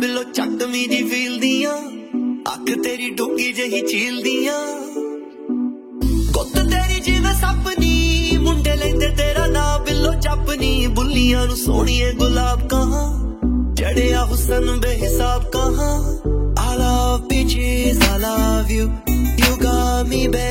ਬਿੱਲੋ ਚੱਟਵੀਂ ਦੀ feel ਦੀਆਂ ਅੱਖ ਤੇਰੀ ਡੂੰਗੀ ਜਿਹੀ ਝੀਲ ਦੀਆਂ ਗੁੱਤ ਤੇਰੀ ਜਿਵੇਂ ਸੱਪਨੀ ਮੁੰਡੇ ਲੈਂਦੇ ਤੇਰਾ ਨਾਂ ਬਿੱਲੋ ਚੱਪਨੀ ਬੁੱਲੀਆਂ ਨੂੰ ਸੋਹਣੀਏ ਗੁਲਾਬ ਕਹਾਂ ਚੜਿਆ ਹੁਸਨ ਬੇਹਿਸਾਬ ਕਹਾਂ I love bitches, I love you. You got me, baby.